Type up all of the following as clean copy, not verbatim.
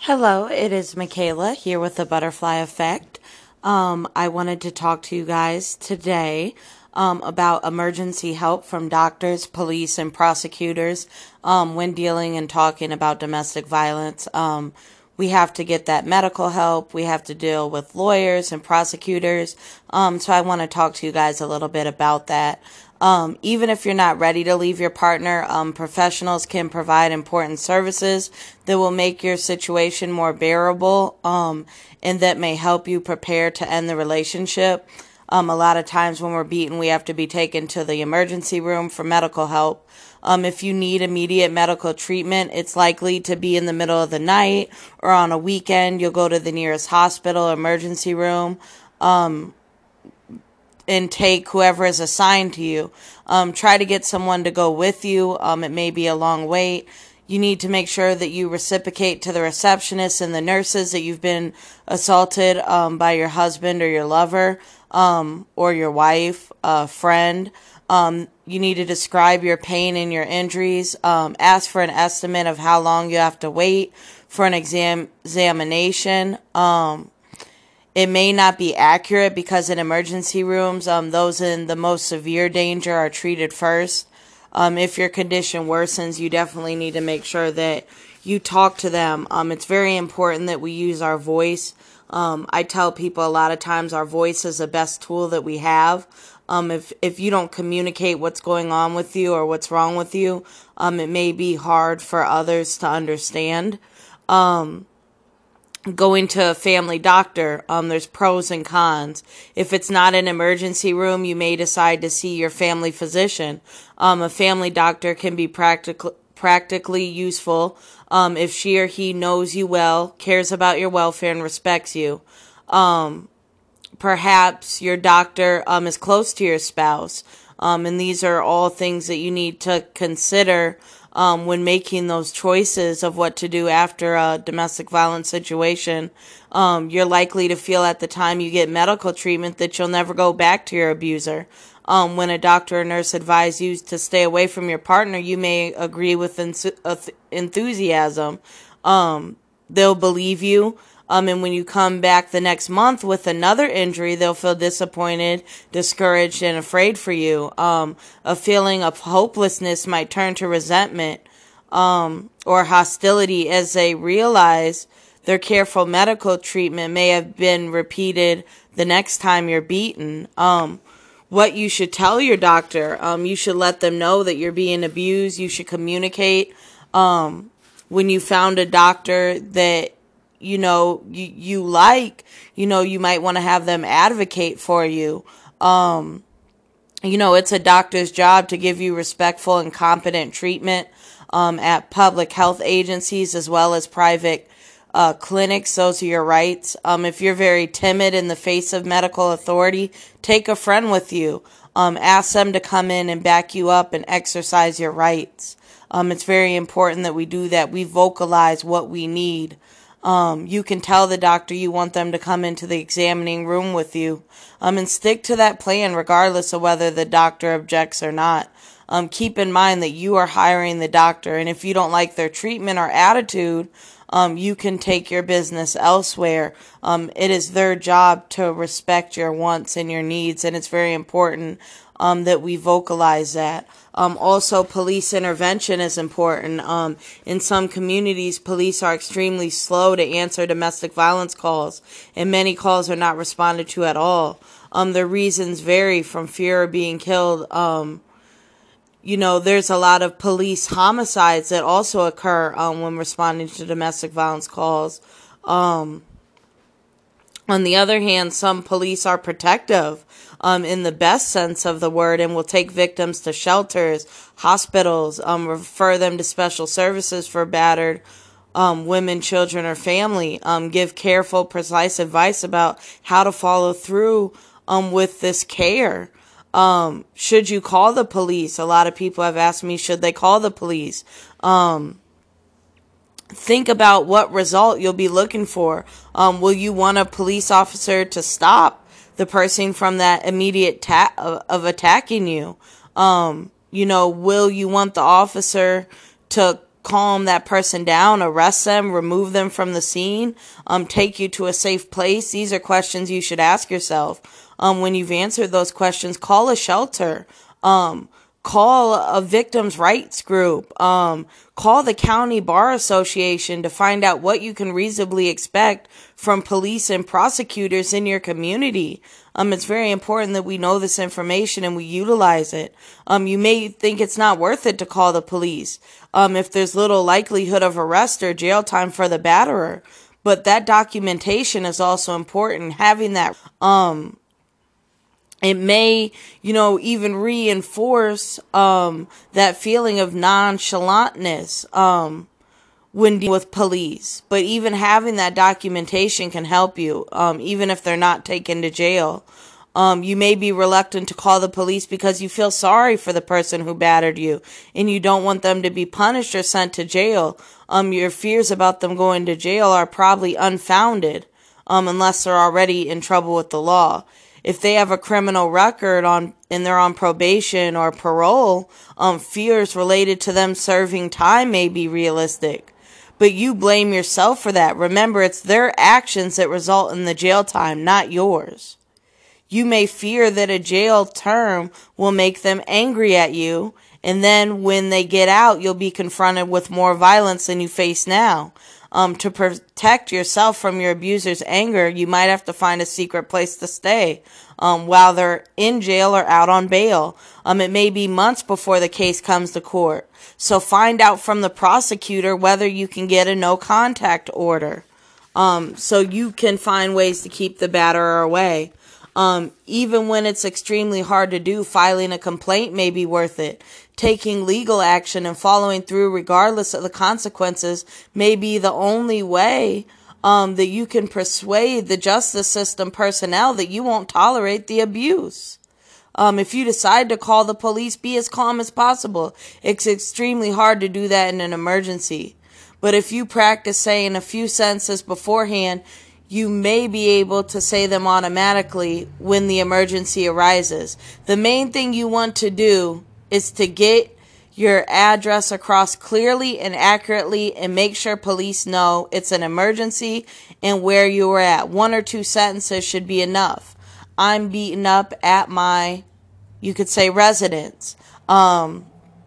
Hello, it is Michaela here with the Butterfly Effect. I wanted to talk to you guys today about emergency help from doctors, police, and prosecutors when dealing and talking about domestic violence. We have to get that medical help. We have to deal with lawyers and prosecutors. So I want to talk to you guys a little bit about that. Even if you're not ready to leave your partner, professionals can provide important services that will make your situation more bearable, and that may help you prepare to end the relationship. A lot of times when we're beaten, we have to be taken to the emergency room for medical help. If you need immediate medical treatment, it's likely to be in the middle of the night or on a weekend. You'll go to the nearest hospital or emergency room. And take whoever is assigned to you. Try to get someone to go with you. It may be a long wait. You need to make sure that you reciprocate to the receptionists and the nurses that you've been assaulted by your husband or your lover or your wife, friend. You need to describe your pain and your injuries. Ask for an estimate of how long you have to wait for an examination. It may not be accurate because in emergency rooms, those in the most severe danger are treated first. If your condition worsens, you definitely need to make sure that you talk to them. It's very important that we use our voice. I tell people a lot of times our voice is the best tool that we have. If you don't communicate what's going on with you or what's wrong with you, it may be hard for others to understand. Going to a family doctor, there's pros and cons. If it's not an emergency room, you may decide to see your family physician. A family doctor can be practically useful if she or he knows you well, cares about your welfare, and respects you. Perhaps your doctor is close to your spouse. And these are all things that you need to consider when making those choices of what to do after a domestic violence situation. You're likely to feel at the time you get medical treatment that you'll never go back to your abuser. When a doctor or nurse advise you to stay away from your partner, you may agree with enthusiasm. They'll believe you. And when you come back the next month with another injury, they'll feel disappointed, discouraged, and afraid for you. A feeling of hopelessness might turn to resentment or hostility as they realize their careful medical treatment may have been repeated the next time you're beaten. What you should tell your doctor, you should let them know that you're being abused. You should communicate. When you found a doctor that you like, you might want to have them advocate for you. It's a doctor's job to give you respectful and competent treatment at public health agencies as well as private clinics. Those are your rights. If you're very timid in the face of medical authority, take a friend with you. Ask them to come in and back you up and exercise your rights. It's very important that we do that. We vocalize what we need. You can tell the doctor you want them to come into the examining room with you, and stick to that plan regardless of whether the doctor objects or not. Keep in mind that you are hiring the doctor, and if you don't like their treatment or attitude, you can take your business elsewhere. It is their job to respect your wants and your needs, and it's very important that we vocalize that. Also, police intervention is important. In some communities, police are extremely slow to answer domestic violence calls, and many calls are not responded to at all. The reasons vary from fear of being killed. There's a lot of police homicides that also occur when responding to domestic violence calls. On the other hand, some police are protective in the best sense of the word and will take victims to shelters, hospitals, refer them to special services for battered women, children, or family, give careful, precise advice about how to follow through with this care. Should you call the police? A lot of people have asked me, should they call the police? Think about what result you'll be looking for. Will you want a police officer to stop the person from that immediate of attacking you? Will you want the officer to calm that person down, arrest them, remove them from the scene, take you to a safe place? These are questions you should ask yourself. When you've answered those questions, call a shelter. Call a victims' rights group. Call the county bar association to find out what you can reasonably expect from police and prosecutors in your community. It's very important that we know this information and we utilize it. You may think it's not worth it to call the police, if there's little likelihood of arrest or jail time for the batterer. But that documentation is also important. Having that, it may, even reinforce that feeling of nonchalantness when dealing with police. But even having that documentation can help you, even if they're not taken to jail. You may be reluctant to call the police because you feel sorry for the person who battered you and you don't want them to be punished or sent to jail. Your fears about them going to jail are probably unfounded, unless they're already in trouble with the law. If they have a criminal record and they're on probation or parole, fears related to them serving time may be realistic. But you blame yourself for that. Remember, it's their actions that result in the jail time, not yours. You may fear that a jail term will make them angry at you, and then when they get out, you'll be confronted with more violence than you face now. To protect yourself from your abuser's anger, you might have to find a secret place to stay while they're in jail or out on bail. It may be months before the case comes to court. So find out from the prosecutor whether you can get a no contact order, so you can find ways to keep the batterer away. Even when it's extremely hard to do, filing a complaint may be worth it. Taking legal action and following through regardless of the consequences may be the only way that you can persuade the justice system personnel that you won't tolerate the abuse. If you decide to call the police, be as calm as possible. It's extremely hard to do that in an emergency. But if you practice saying a few sentences beforehand, you may be able to say them automatically when the emergency arises. The main thing you want to do is to get your address across clearly and accurately and make sure police know it's an emergency and where you are at. 1 or 2 sentences should be enough. I'm beaten up at my, you could say, residence. How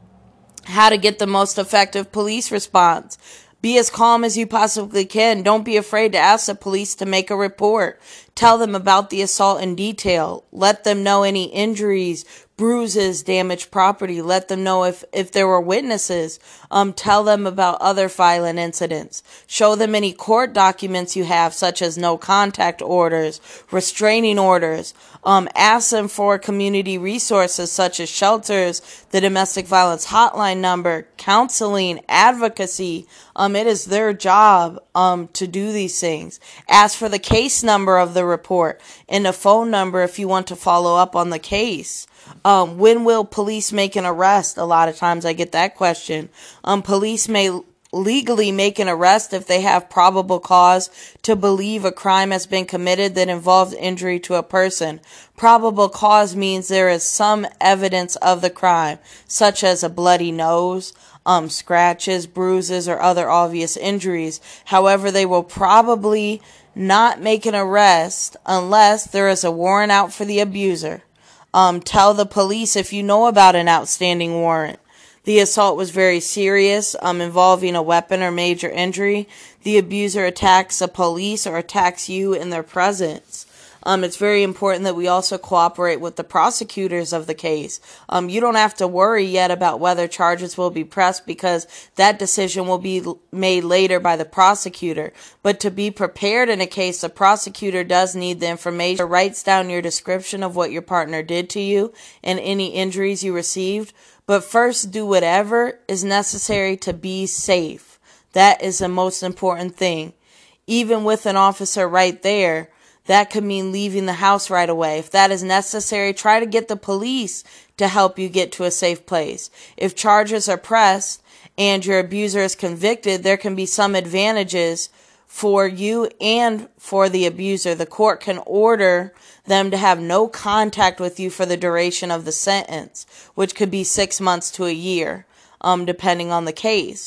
to get the most effective police response. Be as calm as you possibly can. Don't be afraid to ask the police to make a report. Tell them about the assault in detail. Let them know any injuries, bruises, damaged property. Let them know if there were witnesses. Tell them about other violent incidents. Show them any court documents you have, such as no contact orders, restraining orders. Ask them for community resources such as shelters, the domestic violence hotline number, counseling, advocacy. It is their job to do these things. Ask for the case number of the report and a phone number if you want to follow up on the case. When will police make an arrest? A lot of times I get that question. Police may legally make an arrest if they have probable cause to believe a crime has been committed that involves injury to a person. Probable cause means there is some evidence of the crime, such as a bloody nose, scratches, bruises, or other obvious injuries. However, they will probably not make an arrest unless there is a warrant out for the abuser. Tell the police if you know about an outstanding warrant. The assault was very serious, involving a weapon or major injury. The abuser attacks the police or attacks you in their presence. It's very important that we also cooperate with the prosecutors of the case. You don't have to worry yet about whether charges will be pressed because that decision will be made later by the prosecutor. But to be prepared in a case, the prosecutor does need the information. It writes down your description of what your partner did to you and any injuries you received. But first, do whatever is necessary to be safe. That is the most important thing. Even with an officer right there, that could mean leaving the house right away. If that is necessary, try to get the police to help you get to a safe place. If charges are pressed and your abuser is convicted, there can be some advantages for you and for the abuser. The court can order them to have no contact with you for the duration of the sentence, which could be 6 months to a year, depending on the case.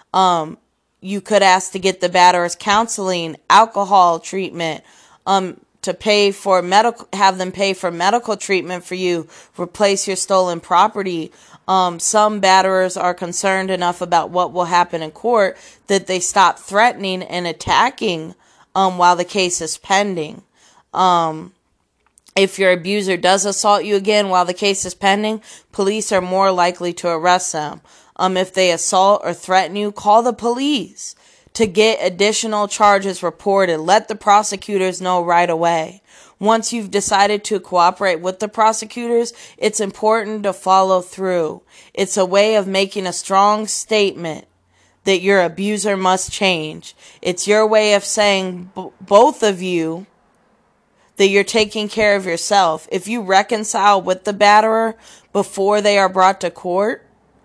You could ask to get the batterer's counseling, alcohol treatment, to pay for have them pay for medical treatment for you, replace your stolen property. Some batterers are concerned enough about what will happen in court that they stop threatening and attacking while the case is pending. If your abuser does assault you again while the case is pending, police are more likely to arrest them. If they assault or threaten you, call the police to get additional charges reported. Let the prosecutors know right away. Once you've decided to cooperate with the prosecutors, it's important to follow through. It's a way of making a strong statement that your abuser must change. It's your way of saying, both of you, that you're taking care of yourself. If you reconcile with the batterer before they are brought to court,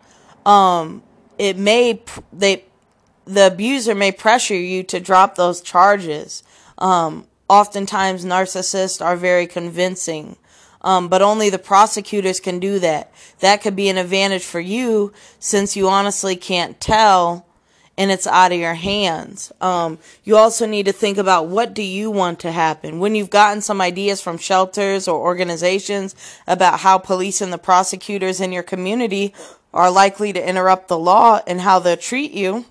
the abuser may pressure you to drop those charges. Oftentimes narcissists are very convincing, but only the prosecutors can do that. That could be an advantage for you since you honestly can't tell and it's out of your hands. You also need to think about, what do you want to happen? When you've gotten some ideas from shelters or organizations about how police and the prosecutors in your community are likely to interrupt the law and how they'll treat you,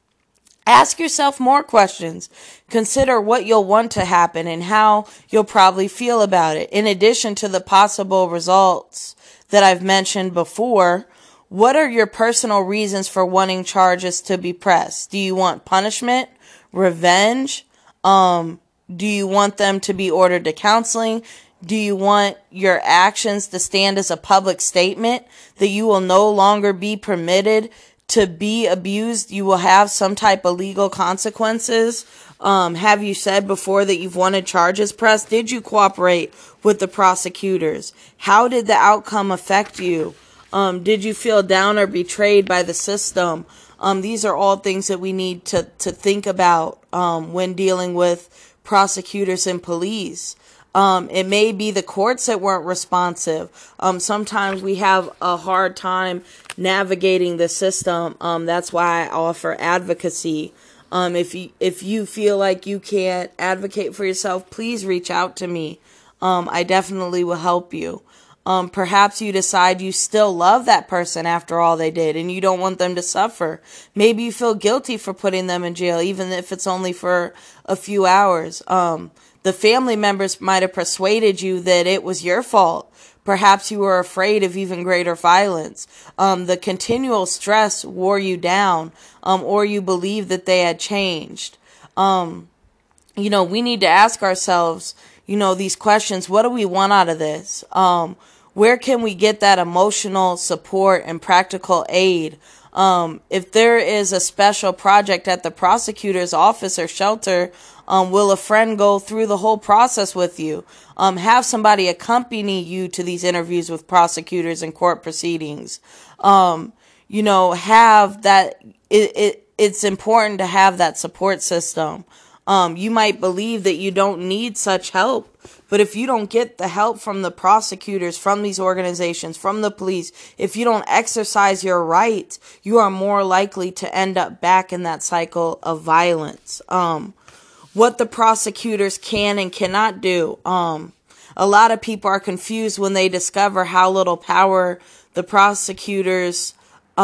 ask yourself more questions. Consider what you'll want to happen and how you'll probably feel about it. In addition to the possible results that I've mentioned before, what are your personal reasons for wanting charges to be pressed? Do you want punishment, revenge? Do you want them to be ordered to counseling? Do you want your actions to stand as a public statement that you will no longer be permitted to be abused? You will have some type of legal consequences. Have you said before that you've wanted charges pressed? Did you cooperate with the prosecutors? How did the outcome affect you? Did you feel down or betrayed by the system? These are all things that we need to think about when dealing with prosecutors and police. It may be the courts that weren't responsive. Sometimes we have a hard time navigating the system. That's why I offer advocacy. If you feel like you can't advocate for yourself, please reach out to me. I definitely will help you. Perhaps you decide you still love that person after all they did and you don't want them to suffer. Maybe you feel guilty for putting them in jail, even if it's only for a few hours. The family members might have persuaded you that it was your fault. Perhaps you were afraid of even greater violence. The continual stress wore you down, or you believed that they had changed. We need to ask ourselves, these questions. What do we want out of this? Where can we get that emotional support and practical aid? If there is a special project at the prosecutor's office or shelter, will a friend go through the whole process with you? Have somebody accompany you to these interviews with prosecutors and court proceedings. Have that. It's important to have that support system. You might believe that you don't need such help, but if you don't get the help from the prosecutors, from these organizations, from the police, if you don't exercise your rights, you are more likely to end up back in that cycle of violence. What the prosecutors can and cannot do. A lot of people are confused when they discover how little power the prosecutors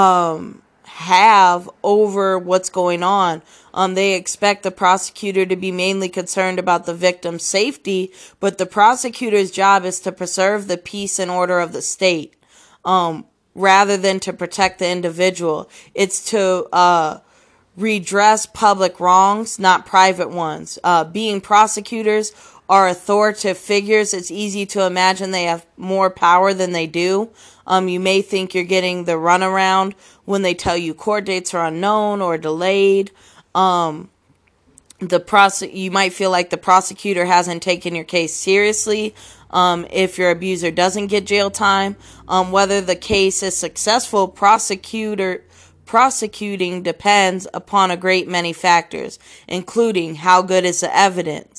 have over what's going on. They expect the prosecutor to be mainly concerned about the victim's safety, but the prosecutor's job is to preserve the peace and order of the state, rather than to protect the individual. It's to redress public wrongs, not private ones. Being prosecutors are authoritative figures, it's easy to imagine they have more power than they do. You may think you're getting the runaround when they tell you court dates are unknown or delayed. You might feel like the prosecutor hasn't taken your case seriously. If your abuser doesn't get jail time, whether the case is successful, prosecuting depends upon a great many factors, including how good is the evidence.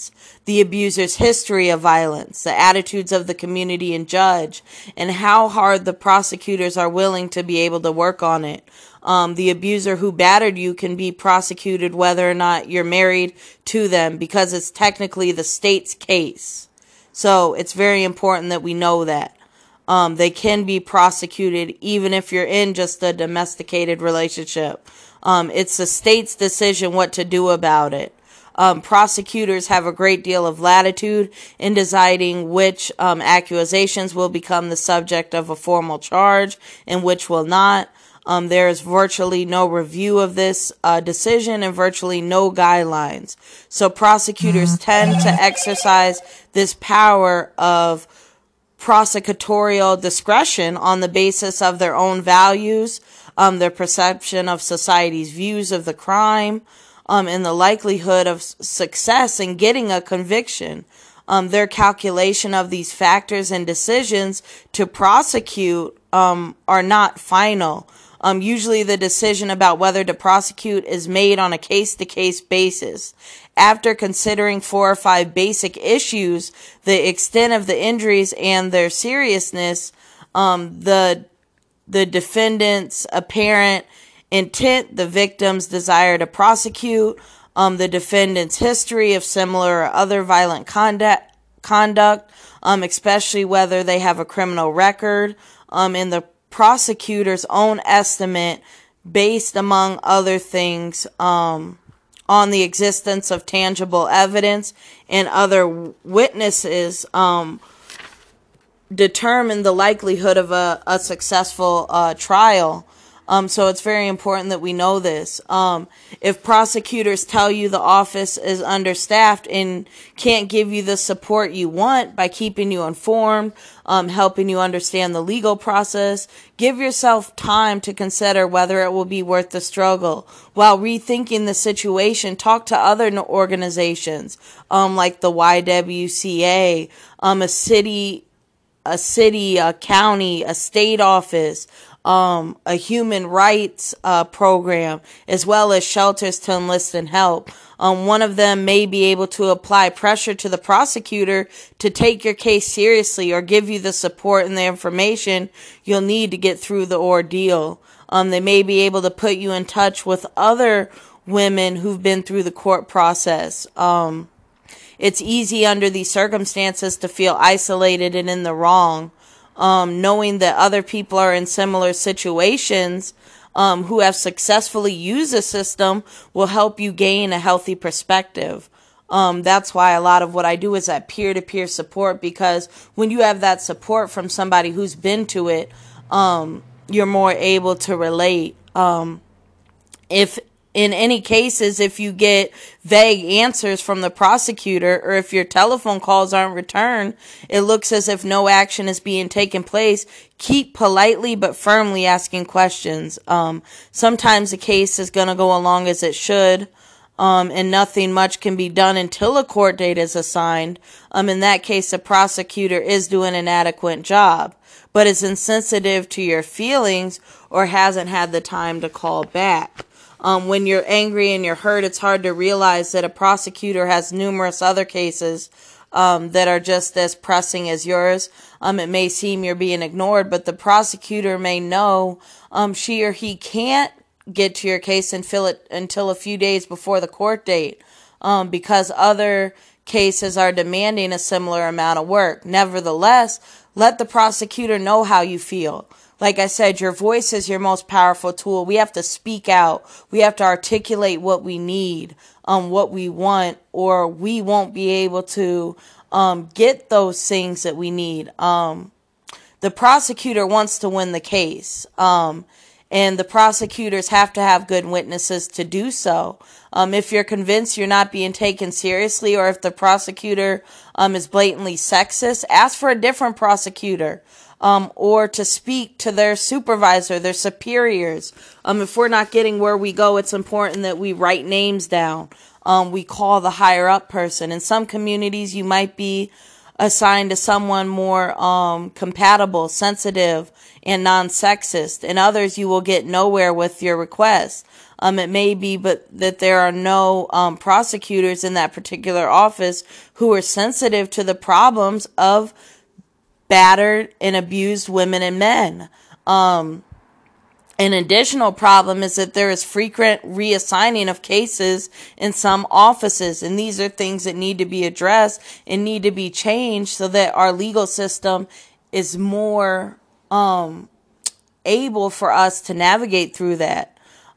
the abuser's history of violence, the attitudes of the community and judge, and how hard the prosecutors are willing to be able to work on it. The abuser who battered you can be prosecuted whether or not you're married to them, because it's technically the state's case. So it's very important that we know that. They can be prosecuted even if you're in just a domesticated relationship. It's the state's decision what to do about it. Prosecutors have a great deal of latitude in deciding which accusations will become the subject of a formal charge and which will not. There is virtually no review of this decision and virtually no guidelines. So prosecutors tend to exercise this power of prosecutorial discretion on the basis of their own values, their perception of society's views of the crime, and the likelihood of success in getting a conviction. Their calculation of these factors and decisions to prosecute are not final. Usually the decision about whether to prosecute is made on a case-to-case basis. After considering 4 or 5 basic issues, the extent of the injuries and their seriousness, the defendant's apparent intent, the victim's desire to prosecute, the defendant's history of similar or other violent conduct, especially whether they have a criminal record, and the prosecutor's own estimate based, among other things, on the existence of tangible evidence and other witnesses, determine the likelihood of a successful trial. So it's very important that we know this. If prosecutors tell you the office is understaffed and can't give you the support you want by keeping you informed, helping you understand the legal process, give yourself time to consider whether it will be worth the struggle. While rethinking the situation, talk to other organizations, like the YWCA, a county, a state office, a human rights program, as well as shelters to enlist and help. One of them may be able to apply pressure to the prosecutor to take your case seriously or give you the support and the information you'll need to get through the ordeal. They may be able to put you in touch with other women who've been through the court process. It's easy under these circumstances to feel isolated and in the wrong. Knowing that other people are in similar situations, who have successfully used the system, will help you gain a healthy perspective. That's why a lot of what I do is that peer-to-peer support, because when you have that support from somebody who's been to it, you're more able to relate. If in any cases, if you get vague answers from the prosecutor, or if your telephone calls aren't returned, it looks as if no action is being taken place, keep politely but firmly asking questions. Sometimes the case is going to go along as it should, and nothing much can be done until a court date is assigned. In that case, the prosecutor is doing an adequate job, but is insensitive to your feelings or hasn't had the time to call back. When you're angry and you're hurt, it's hard to realize that a prosecutor has numerous other cases that are just as pressing as yours. It may seem you're being ignored, but the prosecutor may know she or he can't get to your case until a few days before the court date, because other cases are demanding a similar amount of work. Nevertheless, let the prosecutor know how you feel. Like I said, your voice is your most powerful tool. We have to speak out. We have to articulate what we need, what we want, or we won't be able to get those things that we need. The prosecutor wants to win the case, and the prosecutors have to have good witnesses to do so. If you're convinced you're not being taken seriously, or if the prosecutor is blatantly sexist, ask for a different prosecutor. Or to speak to their supervisor, their superiors. If we're not getting where we go, it's important that we write names down. We call the higher up person. In some communities, you might be assigned to someone more compatible, sensitive, and non-sexist. In others, you will get nowhere with your request. It may be, but that there are no prosecutors in that particular office who are sensitive to the problems of battered and abused women and men. An additional problem is that there is frequent reassigning of cases in some offices, and these are things that need to be addressed and need to be changed so that our legal system is more able for us to navigate through that.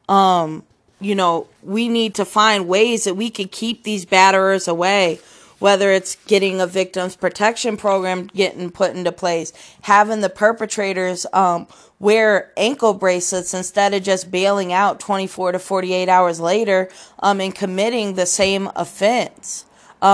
We need to find ways that we could keep these batterers away, whether it's getting a victims protection program getting put into place, having the perpetrators wear ankle bracelets instead of just bailing out 24 to 48 hours later and committing the same offense.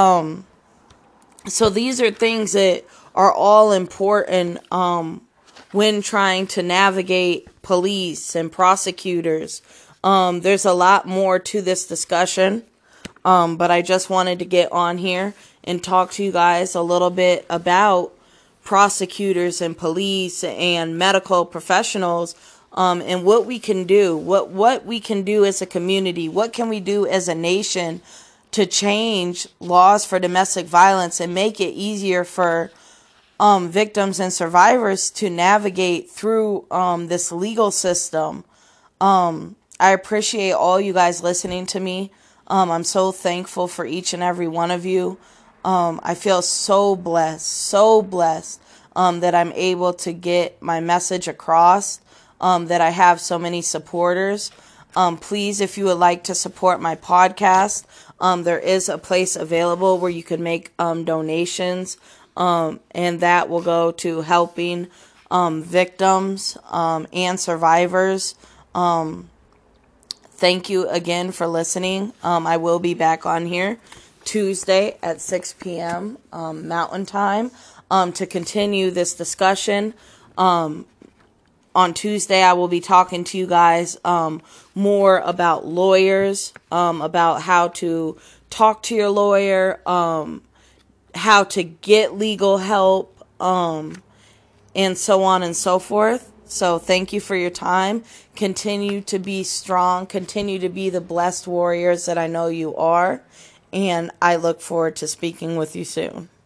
So these are things that are all important when trying to navigate police and prosecutors. There's a lot more to this discussion, but I just wanted to get on here and talk to you guys a little bit about prosecutors and police and medical professionals, and what we can do, what we can do as a community, what can we do as a nation to change laws for domestic violence and make it easier for victims and survivors to navigate through this legal system. I appreciate all you guys listening to me. I'm so thankful for each and every one of you. I feel so blessed that I'm able to get my message across, that I have so many supporters. Please, if you would like to support my podcast, there is a place available where you can make donations, and that will go to helping victims and survivors. Thank you again for listening. I will be back on here Tuesday at 6 p.m. Mountain Time to continue this discussion. On Tuesday, I will be talking to you guys more about lawyers, about how to talk to your lawyer, how to get legal help, and so on and so forth. So thank you for your time. Continue to be strong. Continue to be the blessed warriors that I know you are. And I look forward to speaking with you soon.